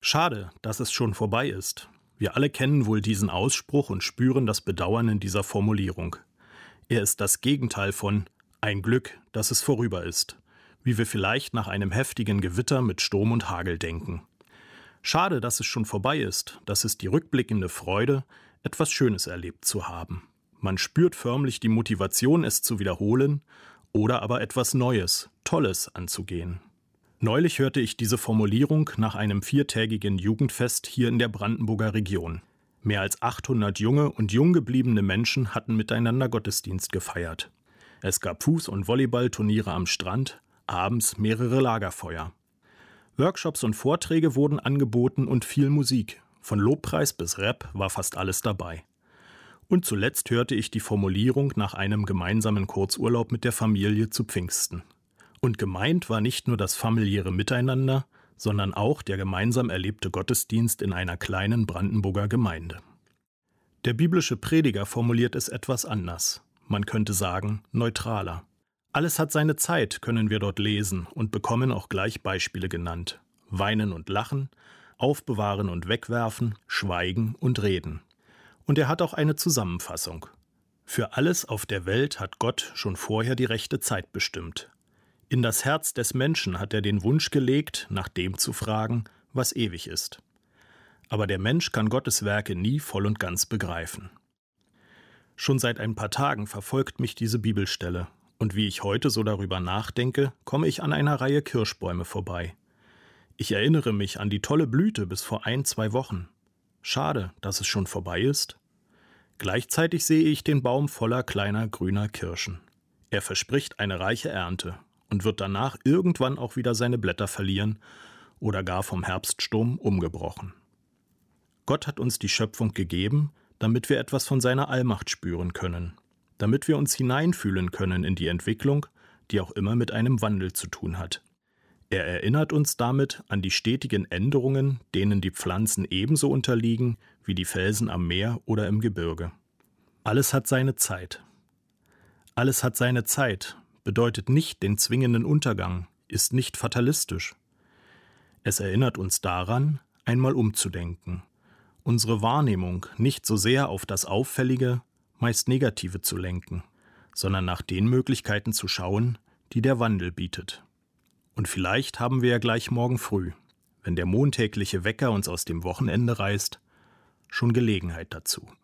Schade, dass es schon vorbei ist. Wir alle kennen wohl diesen Ausspruch und spüren das Bedauern in dieser Formulierung. Er ist das Gegenteil von ein Glück, dass es vorüber ist, wie wir vielleicht nach einem heftigen Gewitter mit Sturm und Hagel denken. Schade, dass es schon vorbei ist, das ist die rückblickende Freude, etwas Schönes erlebt zu haben. Man spürt förmlich die Motivation, es zu wiederholen oder aber etwas Neues, Tolles anzugehen. Neulich hörte ich diese Formulierung nach einem 4-tägigen Jugendfest hier in der Brandenburger Region. Mehr als 800 junge und jung gebliebene Menschen hatten miteinander Gottesdienst gefeiert. Es gab Fuß- und Volleyballturniere am Strand, abends mehrere Lagerfeuer. Workshops und Vorträge wurden angeboten und viel Musik. Von Lobpreis bis Rap war fast alles dabei. Und zuletzt hörte ich die Formulierung nach einem gemeinsamen Kurzurlaub mit der Familie zu Pfingsten. Und gemeint war nicht nur das familiäre Miteinander, sondern auch der gemeinsam erlebte Gottesdienst in einer kleinen Brandenburger Gemeinde. Der biblische Prediger formuliert es etwas anders. Man könnte sagen, neutraler. Alles hat seine Zeit, können wir dort lesen und bekommen auch gleich Beispiele genannt. Weinen und lachen, aufbewahren und wegwerfen, schweigen und reden. Und er hat auch eine Zusammenfassung. Für alles auf der Welt hat Gott schon vorher die rechte Zeit bestimmt. In das Herz des Menschen hat er den Wunsch gelegt, nach dem zu fragen, was ewig ist. Aber der Mensch kann Gottes Werke nie voll und ganz begreifen. Schon seit ein paar Tagen verfolgt mich diese Bibelstelle, und wie ich heute so darüber nachdenke, komme ich an einer Reihe Kirschbäume vorbei. Ich erinnere mich an die tolle Blüte bis vor 1-2 Wochen. Schade, dass es schon vorbei ist. Gleichzeitig sehe ich den Baum voller kleiner grüner Kirschen. Er verspricht eine reiche Ernte und wird danach irgendwann auch wieder seine Blätter verlieren oder gar vom Herbststurm umgebrochen. Gott hat uns die Schöpfung gegeben, damit wir etwas von seiner Allmacht spüren können, damit wir uns hineinfühlen können in die Entwicklung, die auch immer mit einem Wandel zu tun hat. Er erinnert uns damit an die stetigen Änderungen, denen die Pflanzen ebenso unterliegen wie die Felsen am Meer oder im Gebirge. Alles hat seine Zeit. Alles hat seine Zeit bedeutet nicht den zwingenden Untergang, ist nicht fatalistisch. Es erinnert uns daran, einmal umzudenken, unsere Wahrnehmung nicht so sehr auf das Auffällige, meist Negative zu lenken, sondern nach den Möglichkeiten zu schauen, die der Wandel bietet. Und vielleicht haben wir ja gleich morgen früh, wenn der montägliche Wecker uns aus dem Wochenende reißt, schon Gelegenheit dazu.